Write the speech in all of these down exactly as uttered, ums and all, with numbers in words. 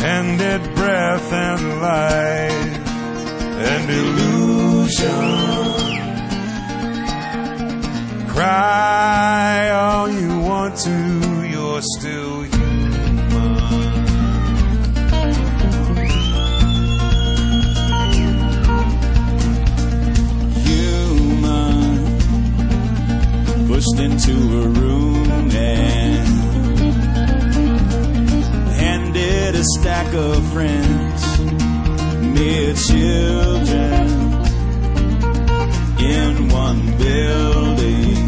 handed breath and life and illusion. Cry all you want to, you're still human. Human, pushed into a room and handed a stack of friends, mere children in one building.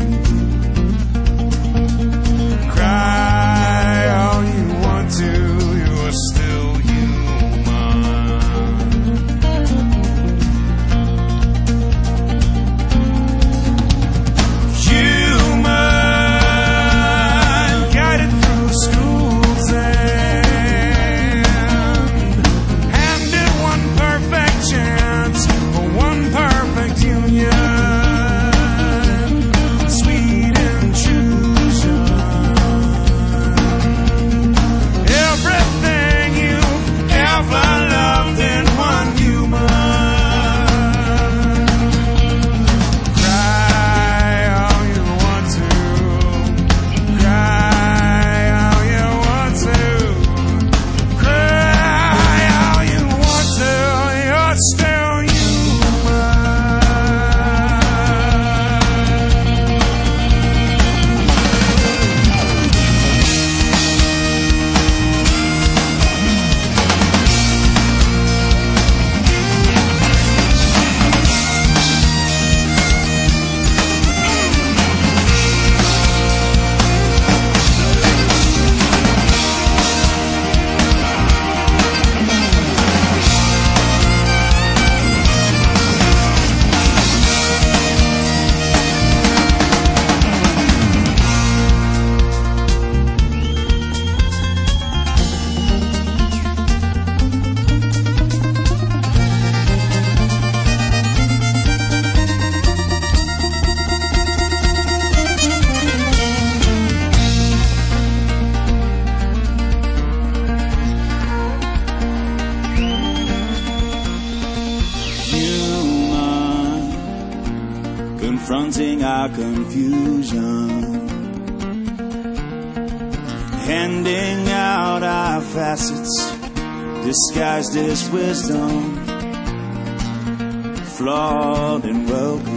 Cry all you want to, you're still human. Human, guided through schools and handed one perfect chance for one perfect union. Sweet intrusion. Everything you've ever loved in one human. Cry all you want to. Cry all you want to. Cry all you want to. You're still human. Human, confronting our confusion, handing out our facets disguised as wisdom, flawed and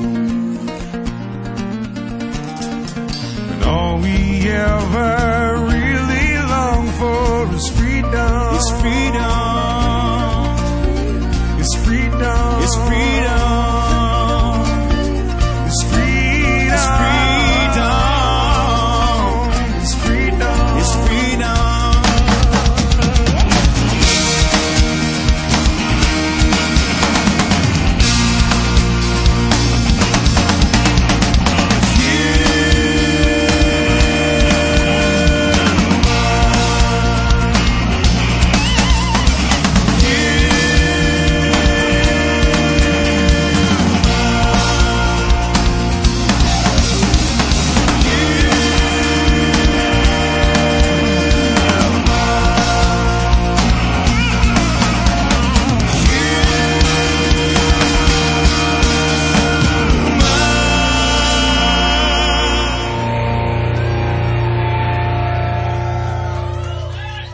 welcome. And all we ever